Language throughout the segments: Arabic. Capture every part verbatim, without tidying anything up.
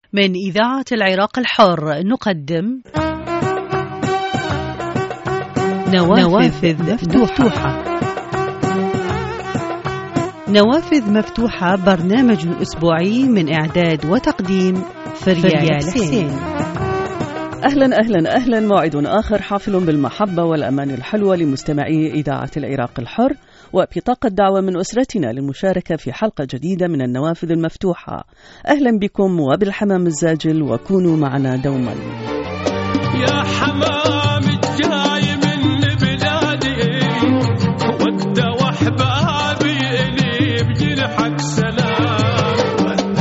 من إذاعة العراق الحر نقدم نوافذ مفتوحة. نوافذ مفتوحة برنامج أسبوعي من إعداد وتقديم فريال حسين. أهلا أهلا أهلا، موعد آخر حافل بالمحبة والأمان الحلوة لمستمعي إذاعة العراق الحر، وبطاقة دعوة من أسرتنا للمشاركة في حلقة جديدة من النوافذ المفتوحة. أهلا بكم وبالحمام الزاجل، وكونوا معنا دوما. يا حمام الجاي من بلادي ود وحبابي إلي بجنحك سلام، ود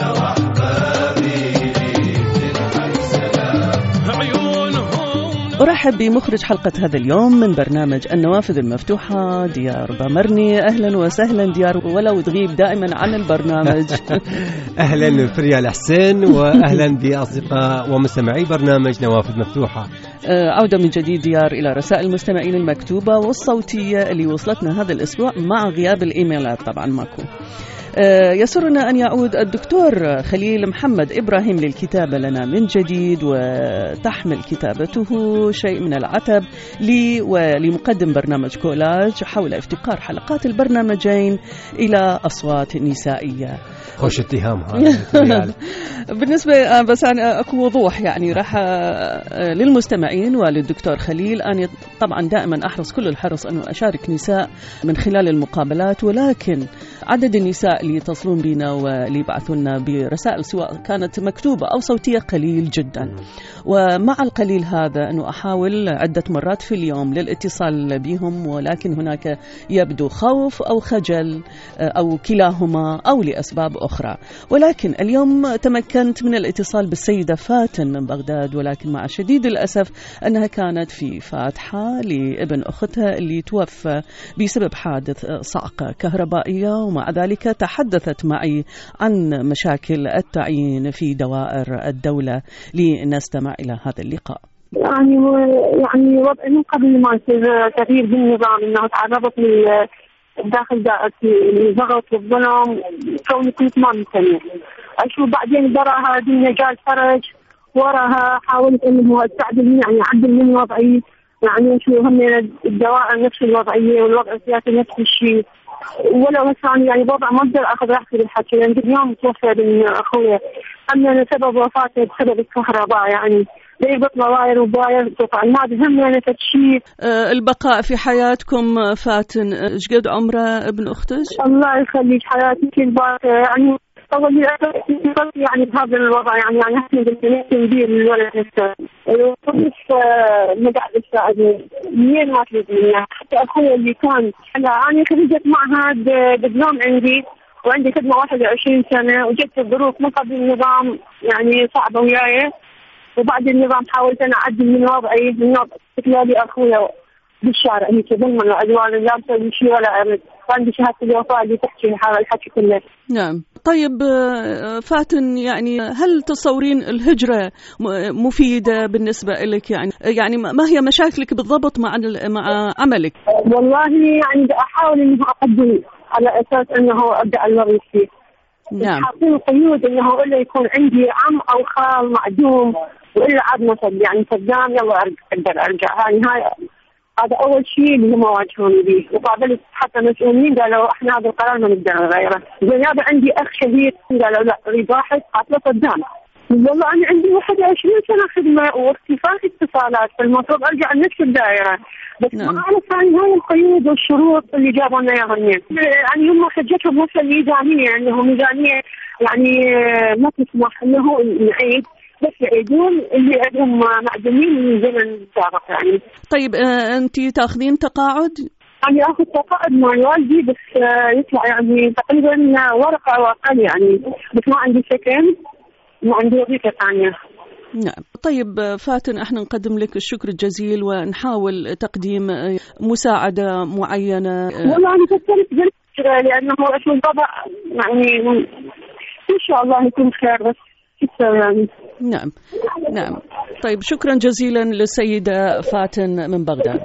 وحبابي إلي بجنحك سلام عيونهم. أرحب بمخرج حلقة هذا اليوم من برنامج النوافذ المفتوحة ديار بامرني. أهلا وسهلا ديار، ولو تغيب دائما عن البرنامج. أهلا فريال حسين، وأهلا بأصدقاء ومستمعي برنامج نوافذ مفتوحة. عودة من جديد ديار إلى رسائل المستمعين المكتوبة والصوتية اللي وصلتنا هذا الأسبوع مع غياب الإيميلات طبعا ماكو. يسرنا أن يعود الدكتور خليل محمد إبراهيم للكتابة لنا من جديد، وتحمل كتابته شيء من العتب لي ولمقدم برنامج كولاج حول افتقار حلقات البرنامجين إلى أصوات نسائية. خوش اتهام هذا. بالنسبة بس أنا أكو وضوح، يعني راح للمستمعين وللدكتور خليل أن طبعا دائما أحرص كل الحرص أنه أشارك نساء من خلال المقابلات، ولكن عدد النساء اللي يتصلون بنا واللي يبعثونا برسائل سواء كانت مكتوبة أو صوتية قليل جدا. ومع القليل هذا أنه أحاول عدة مرات في اليوم للاتصال بهم، ولكن هناك يبدو خوف أو خجل أو كلاهما أو لأسباب أخرى. ولكن اليوم تمكنت من الاتصال بالسيدة فاتن من بغداد، ولكن مع شديد الأسف أنها كانت في فاتحة لابن أختها اللي توفى بسبب حادث صعقة كهربائية، ومع ذلك تحدثت معي عن مشاكل التعيين في دوائر الدولة. لنستمع إلى هذا اللقاء. يعني يعني وضع من قبل ما يصير تغيير بالنظام، انه تعرضت داخل دائرة الضغط والظلم، كوني كنت ما مستنية اشوف بعدين براها دنيا جال فرج، وراها حاولت انه استعدل يعني اعدل من وضعي، يعني شو هم الدوائر نفس الوضعية والوضع السياسي نفس الشيء، ولو مثلا يعني وضع ما اقدر اخذ راحتي بالحكي، لان يعني اليوم توفى ابن اخويا، اما سبب وفاته بسبب الكهرباء، يعني زي بطلة واير وباير قطع، ما بهم يعني شيء. أه البقاء في حياتكم فاتن، ايش قد عمره ابن اختك؟ الله يخليك حياتك الباقي، يعني أول يعني بهذا الوضع، يعني يعني احنا بالسنين دي الولد نفسه وقف مقعد الساعدين منين ما تريدين. حتى أخوي اللي كان هلا أنا خرجت معهد دبلوم عندي وعندي خدمة واحد وعشرين سنة، وجدت الظروف من قبل النظام يعني صعبة وياي، وبعد النظام حاولت أنا أعدل من وضعي، من وضع استقلالي أخويا بالشارع هيك ظلما وعدوانا، لا مسوي شيء ولا أعمل، وعندي شهادة الوفاة اللي تحكي هذا الحكي كله. نعم. طيب فاتن، يعني هل تصورين الهجرة مفيدة بالنسبة لك؟ يعني يعني ما هي مشاكلك بالضبط مع مع عملك؟ والله يعني أحاول إنه أقدم على أساس إنه أبدأ الوظيفة فيه. نعم. حاطين قيود إنه إلا يكون عندي عم أو خال معدوم، وإلا عاد مثل يعني قدام يلا أقدر أرجع. يعني هاي هذا أول شيء اللي هم واجهوني به، وقابلت حتى مسؤولين قالوا إحنا هذا القرار ما نقدر نغيره. زيادة عندي أخ شهيد قالوا لا أريد واحد قاتله قدام. والله أنا عندي واحد وعشرين سنة خدمة وارتفاع اتصالات، فالمفروض أرجع لنفس الدائرة، بس نعم. ما أعرف عن هاي القيود والشروط اللي جابوا لنا إياها. يعني هم حجتهم مثل الميزانية، أنه ميزانية يعني ما تسمح أنه نعيد، بس يعيدون اللي عندهم معدومين من زمن سابق يعني. طيب آه أنت تأخذين تقاعد؟ يعني أخذ تقاعد مع والدي، بس آه يطلع يعني تقريبا ورقة أو أقل يعني، بس ما عندي سكن، ما عندي وظيفة ثانية. نعم. طيب فاتن، احنا نقدم لك الشكر الجزيل ونحاول تقديم مساعدة معينة. والله أنا فكرت قلت لأنه اسم الوضع يعني إن شاء الله يكون خير، بس يعني. نعم نعم. طيب شكرا جزيلا للسيدة فاتن من بغداد.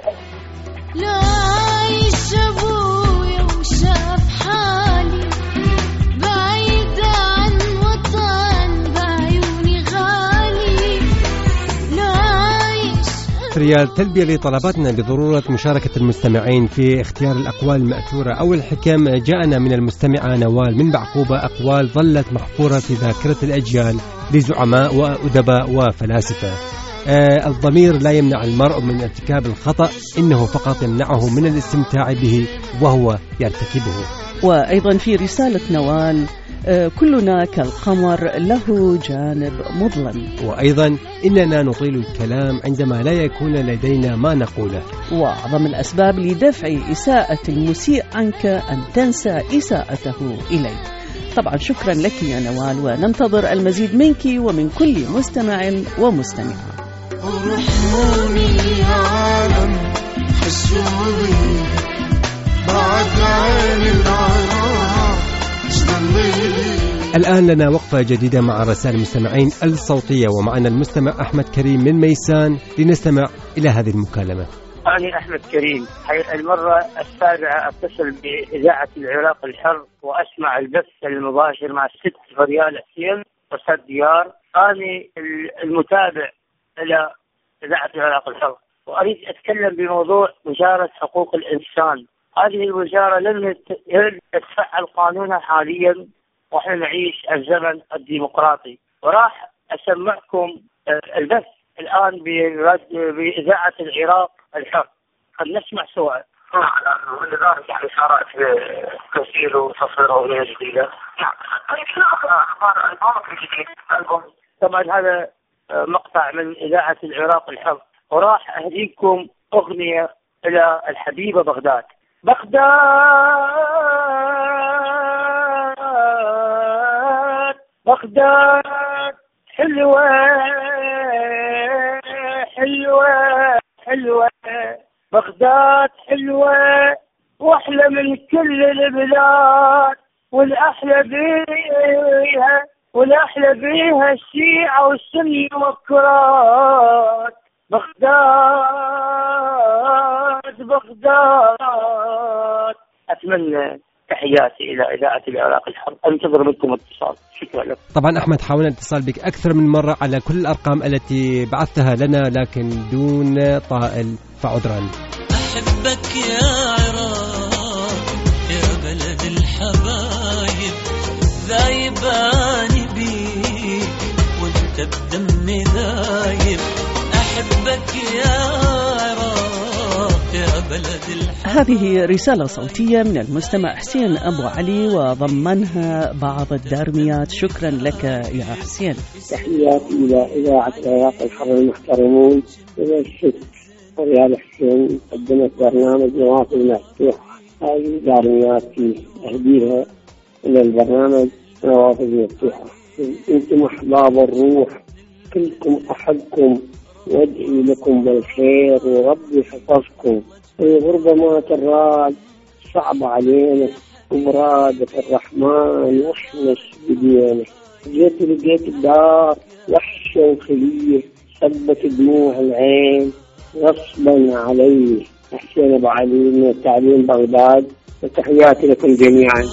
لا عايش أبويا وشاف حالي بعيد عن وطن بعيوني غالي. فريال، تلبية لطلباتنا بضرورة مشاركة المستمعين في اختيار الأقوال المأثورة أو الحكم، جاءنا من المستمعة نوال من بعقوبة أقوال ظلت محفورة في ذاكرة الأجيال لزعماء وأدباء وفلاسفة. آه الضمير لا يمنع المرء من ارتكاب الخطأ، إنه فقط يمنعه من الاستمتاع به وهو يرتكبه. وأيضا في رسالة نوال: آه كلنا كالقمر له جانب مظلم. وأيضا إننا نطيل الكلام عندما لا يكون لدينا ما نقوله. وأعظم الأسباب لدفع إساءة المسيء عنك أن تنسى إساءته إليك. طبعا شكرا لك يا نوال، وننتظر المزيد منك ومن كل مستمع ومستمعة. ورحموني العالم حسوني بعد عين العراق ظليلي. الآن لنا وقفة جديدة مع رسائل المستمعين الصوتية، ومعنا المستمع أحمد كريم من ميسان لنستمع إلى هذه المكالمة. أنا أحمد كريم، هي المرة السابعة أتصل بإذاعة العراق الحر وأسمع البث المباشر مع الست فريال حسين وسد ديار. أنا المتابع إلى إذاعة العراق الحر، وأريد أتكلم بموضوع وزارة حقوق الإنسان. هذه الوزارة لم تتفعل قانونها حاليا، ونحن نعيش الزمن الديمقراطي. وراح أسمعكم البث الآن بإذاعة العراق الحر، قد نسمع سوا. نعم، ولذلك يعني صارت تسجيل وتصوير أغنية جديدة. نعم، أخبار ألبوم جديد. طبعا هذا مقطع من إذاعة العراق الحر، وراح أهديكم أغنية إلى الحبيبة بغداد. بغداد بغداد حلوة حلوة حلوة، بغداد حلوة وأحلى من كل البلاد، والأحلى بيها والأحلى بيها الشيعة والسني والكراد. بغداد بغداد. أتمنى تحياتي إلى إذاعة العراق الحر، أنتظر منكم اتصال. شكرا لكم. طبعا أحمد حاولنا الاتصال بك أكثر من مرة على كل الأرقام التي بعثتها لنا، لكن دون طائل، فعذرا. أحبك يا عراق يا بلد الحبايب، ذايباني بيك وانت بدمي ذايب. أحبك يا عراق يا بلد الحبايب. هذه رسالة صوتية من المستمع حسين أبو علي، وضمنها بعض الدارميات. شكرا لك يا حسين. تحياتي إلى إذاعة العراق الحر المحترمون، إلى الست فريال حسين قدمت برنامج نوافذ مفتوحة. هذه دارمياتي أهديها إلى البرنامج نوافذ مفتوحة. أنتم أحباب الروح، كلكم أحبكم وادعي لكم بالخير وربي يحفظكم. الغربة ما تراد صعب علينا، ومرادة الرحمن وحنس بدينا. جيت لقيت الدار وحشة وخلية، صبت دموع العين غصبا علي. حسين أبو علي من التعليم بغداد، وتحياتي لكم جميعا.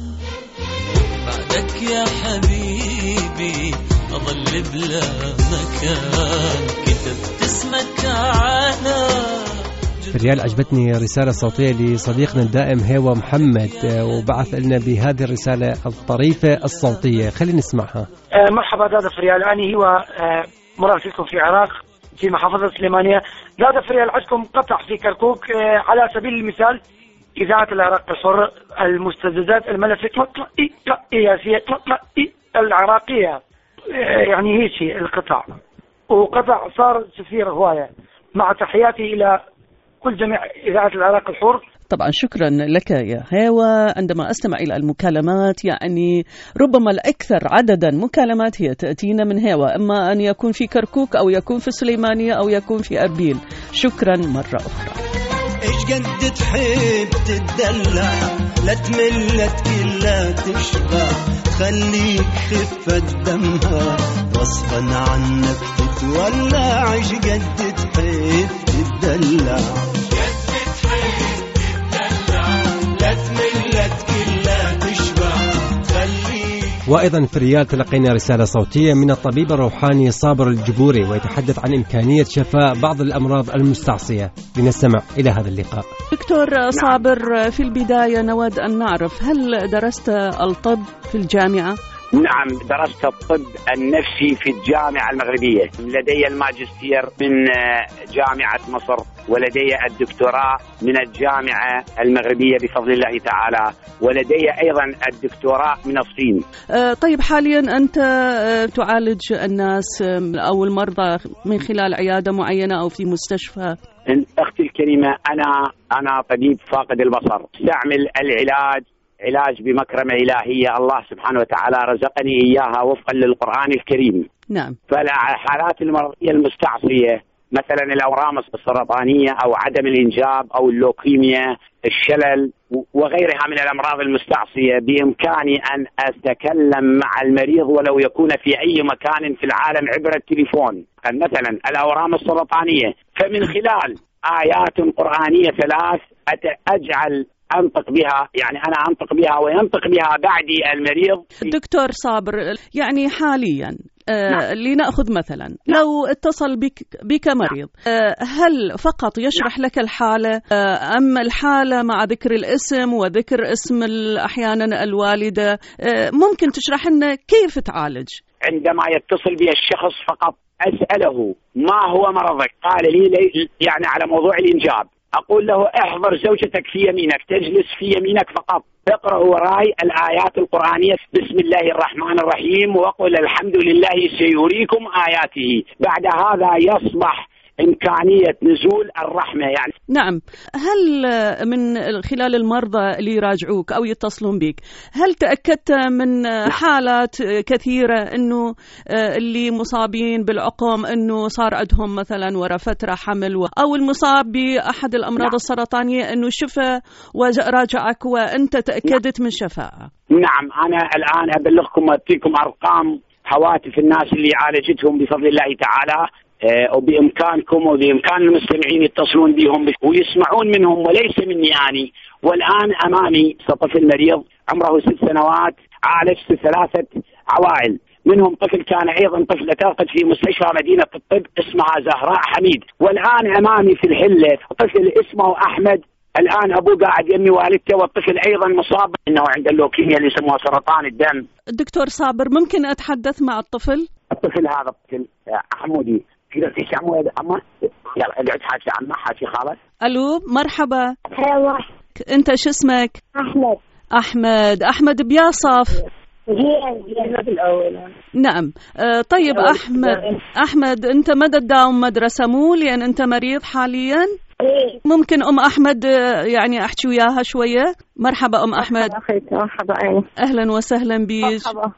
بعدك يا حبيبي أظل بلا مكان، كتبت اسمك على ريال. عجبتني رسالة صوتية لصديقنا الدائم هيوا محمد، وبعث لنا بهذه الرسالة الطريفة الصوتية. خلينا نسمعها. آه مرحبا دادا فريال، أنا هو آه مراسلكم في العراق في محافظة سليمانية. دادا فريال، عندكم قطع في كركوك آه على سبيل المثال إذاعة العراق الحر، المستجدات الملفية العراقية، آه يعني هيك القطع، وقطع صار سفير هواية. مع تحياتي إلى كل جميع إذاعة العراق الحر. طبعا شكرا لك يا هيوا. عندما أستمع إلى المكالمات، يعني ربما الأكثر عددا مكالمات هي تأتينا من هيوا، إما أن يكون في كركوك أو يكون في سليمانية أو يكون في أربيل. شكرا مرة أخرى. إيش قد تحب تدلع، لا تمل لا تكلا تشبع، خليك خفة دمها غصبا عنك تتولع. إيش قد تحب تدلع، وأيضا في الرياض تلقينا رسالة صوتية من الطبيب الروحاني صابر الجبوري ويتحدث عن إمكانية شفاء بعض الأمراض المستعصية. لنستمع إلى هذا اللقاء. دكتور صابر، في البداية نود أن نعرف، هل درست الطب في الجامعة؟ نعم، درست الطب النفسي في الجامعة المغربية. لدي الماجستير من جامعة مصر، ولدي الدكتوراه من الجامعة المغربية بفضل الله تعالى، ولدي أيضا الدكتوراه من الصين. أه طيب، حاليا أنت تعالج الناس أو المرضى من خلال عيادة معينة أو في مستشفى؟ أختي الكريمة، أنا أنا طبيب فاقد البصر، استعمل العلاج علاج بمكرمة إلهية الله سبحانه وتعالى رزقني إياها وفقا للقرآن الكريم. نعم. فالحالات المرضية المستعصية مثلا الأورام السرطانية أو عدم الإنجاب أو اللوكيميا، الشلل وغيرها من الأمراض المستعصية، بإمكاني أن أتكلم مع المريض ولو يكون في أي مكان في العالم عبر التليفون. مثلا الأورام السرطانية، فمن خلال آيات قرآنية ثلاث أجعل أنطق بها، يعني أنا أنطق بها وينطق بها بعدي المريض. دكتور صابر، يعني حاليا آه نعم. لنأخذ مثلا نعم. لو اتصل بك, بك مريض، آه هل فقط يشرح نعم. لك الحالة، آه أم الحالة مع ذكر الاسم وذكر اسم أحيانا الوالدة؟ آه ممكن تشرح لنا كيف تعالج؟ عندما يتصل بي الشخص فقط أسأله ما هو مرضك، قال لي يعني على موضوع الإنجاب، أقول له احضر زوجتك في يمينك، تجلس في يمينك فقط، اقرأ وراي الآيات القرآنية بسم الله الرحمن الرحيم وقل الحمد لله سيريكم آياته. بعد هذا يصبح إمكانية نزول الرحمة يعني. نعم. هل من خلال المرضى اللي يراجعوك أو يتصلون بك، هل تأكدت من حالات كثيرة أنه اللي مصابين بالعقم أنه صار عندهم مثلا وراء فترة حمل، أو المصاب بأحد الأمراض السرطانية أنه شفى وراجعك وأنت تأكدت من شفائه؟ نعم، أنا الآن أبلغكم وأعطيكم أرقام هواتف الناس اللي عالجتهم بفضل الله تعالى، وبإمكانكم وبإمكان المستمعين يتصلون بهم ويسمعون منهم وليس مني أنا. والآن أمامي طفل مريض عمره ست سنوات، عالجت ثلاثة عوائل، منهم طفل كان أيضا طفل تعقد في مستشفى مدينة الطب اسمها زهراء حميد. والآن أمامي في الحلة طفل اسمه أحمد، الآن أبوه قاعد يمي والدته، والطفل أيضا مصاب إنه عنده اللوكيميا اللي يسموها سرطان الدم. دكتور صابر، ممكن أتحدث مع الطفل؟ الطفل هذا الطفل حمودي، تقدر تحكي عمو يا عمو؟ يلا اقعد حاجة عمو، حاجة خالص. ألو، مرحبا. هلا. أنت شو اسمك؟ أحمد. أحمد. أحمد بياصف. أحمد الأول. نعم. آه طيب أحمد، أحمد أنت مدى تداوم مدرسة مو لأن أنت مريض حاليا؟ إيه. ممكن أم أحمد يعني أحكي وياها شوية؟ مرحبا أم أحمد. مرحبا. أيه. أهلا وسهلا بيك.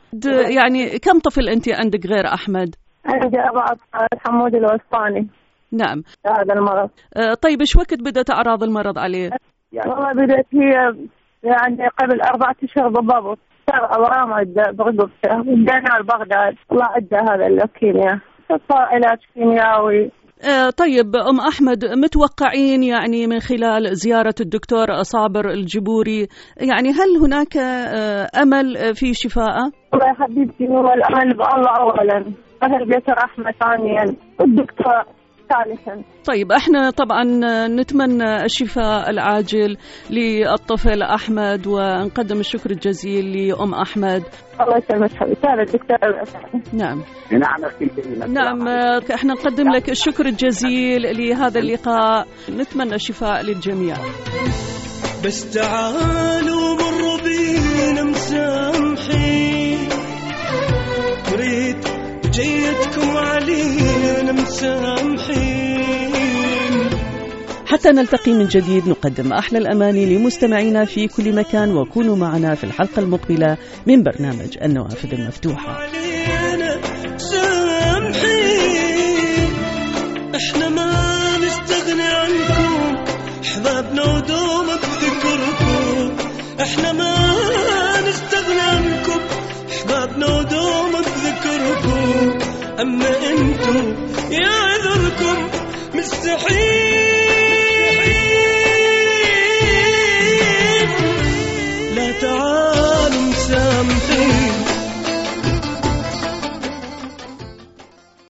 يعني كم طفل أنت عندك غير أحمد؟ عندي أربعة أطفال، حمود الوسطاني. نعم. هذا المرض. آه طيب إيش وقت بدأت أعراض المرض عليه؟ والله بدأت هي يعني قبل أربعة أشهر بالضبط، صار أورام عدة برقبته، ودانا بغداد طلع عدة هذا اللوكيميا، صار علاج كيميائي. آه طيب أم أحمد، متوقعين يعني من خلال زيارة الدكتور صابر الجبوري يعني هل هناك آه أمل في شفاءه؟ والله يا حبيبتي هو الأمل بالله أولا، أهل بيت الرحمة ثانيا، والدكتور ثالثا. طيب احنا طبعا نتمنى الشفاء العاجل للطفل أحمد، ونقدم الشكر الجزيل لأم أحمد. الله يسلمك حبيبتي. هذا الدكتور. نعم. نعم أختي. نعم، احنا نقدم لك الشكر الجزيل لهذا اللقاء، نتمنى الشفاء للجميع. بس تعالوا مروا بينا مسامحين، نريد جيتكم علينا مسامحين. حتى نلتقي من جديد نقدم أحلى الأماني لمستمعينا في كل مكان، وكونوا معنا في الحلقة المقبلة من برنامج النوافذ المفتوحة. علينا سامحين، احنا ما نستغني عنكم، احبابنا ودوم بذكركم، احنا ما نستغني عنكم، احبابنا ودوم بذكركم، اما انتم يعذركم مستحيل.